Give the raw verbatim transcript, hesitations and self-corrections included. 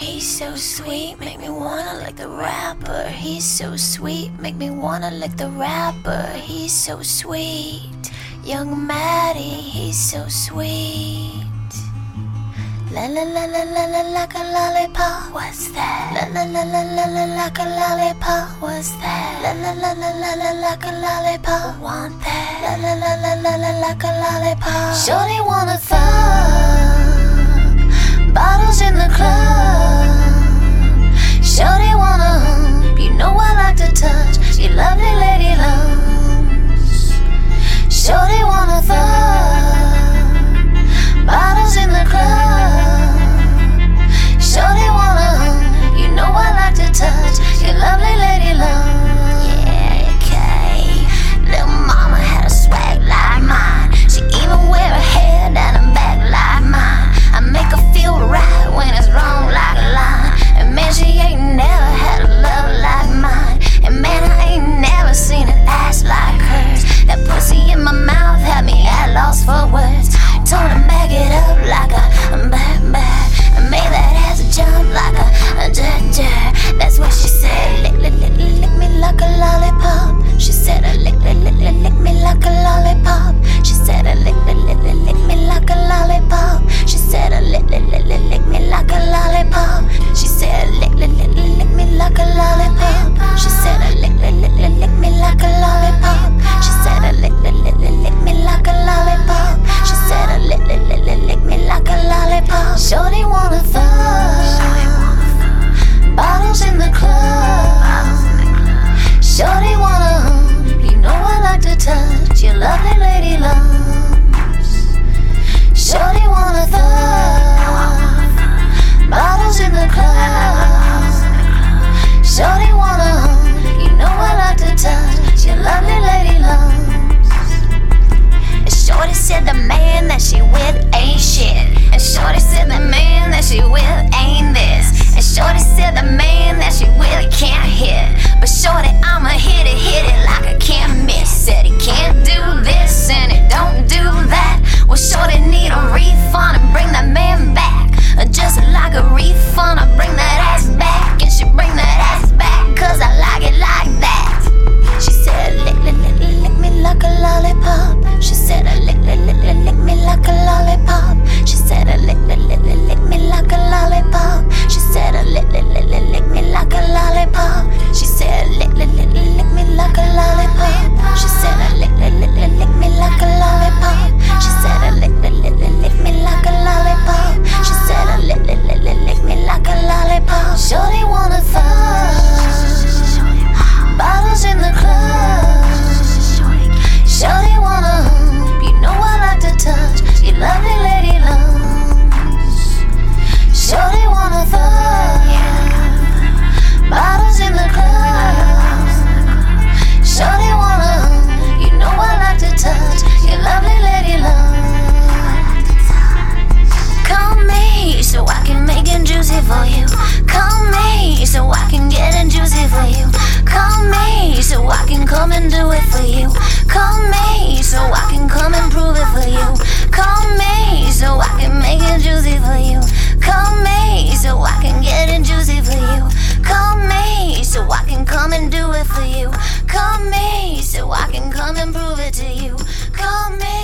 He's so sweet, make me wanna lick the rapper. He's so sweet, make me wanna lick the rapper. He's so sweet, young Maddie, he's so sweet. La la la la la la like a lollipop, what's that? La la la la la la like a lollipop, what's that? La la la la la la like a lollipop, want that? La la la la la la like a lollipop. Shorty wanna fuck, bottles in the club. Shorty wanna hump, you know I like to touch your lovely lady lumps. Shorty wanna fuck, bottles in the club. Shorty wanna hump, you know I like to touch your lovely lady lumps. Yeah, okay. Little mama had a swag like mine. She even wear a hair down her back like mine. I make her feel right when it's wrong like a line. And man, she ain't never had a love like mine. And man, I ain't never seen an ass like hers. That pussy in my mouth had me at loss for words. Told her back it up like a bad bad. And made that ass jump like a jar jar. That's what she said. Lick lick lick lick me like a lollipop. She said lick lick lick lick lick me like a lollipop. She said lick lick lick lick lick me like a lollipop. She said lick lick lick lick lick me like a lollipop. She said lick lick lick lick lick me like a lollipop. She said lick lick lick lick lick me like a lollipop. She said lick lick lick lick lick me like a lollipop. She said lick lick lick lick lick me like a lollipop. Shorty wanna fuck, bottles in the club. Shorty wanna hump, you know I like to touch your lovely lady lumps. Shorty wanna fuck, bottles in the club. Shorty wanna hump, you know I like to touch your lovely lady lumps. And Shorty said the man that she with ain't shit. And Shorty said the man that she with ain't this. And Shorty said the man that she with can't hit. But Shorty, I'ma hit it, hit it like I can't miss. Said he can't do this and he don't do that. Well, Shorty need a refund and bring that man back. Just like a refund, I bring that ass back. And she bring that ass back, cause I like it like that. She said lick, lick, lick, lick me like a lollipop. She said lick, lick, lick, lick, lick me like a lollipop. She said lick, lick, lick, lick, lick me like a lollipop. She said lick, lick, lick, lick, lick me like a lollipop. She said lick, lick, lick, lick, lick me like a lollipop. She said lick, lick, lick, lick, lick me like a lollipop. She said lick, lick, lick, lick, lick me like a lollipop. She said lick, lick, lick, lick, lick me like a lollipop. Shorty wanna fuck, bottles in the club. Shorty wanna hump, you know I like to touch your lovely lady lumps. Shorty wanna fuck, bottles in the club. Shorty wanna hump, you know I like to touch your lovely lady lumps. Call me so I can make it juicy for you. Call me so I can get it juicy for you. Call me so I can come and do it for you. Call me so I can come and prove it for you. Call me so I can make it juicy for you. Call me so I can get it juicy for you. Call me so I can come and do it for you. Call me so I can come and prove it to you. Call me.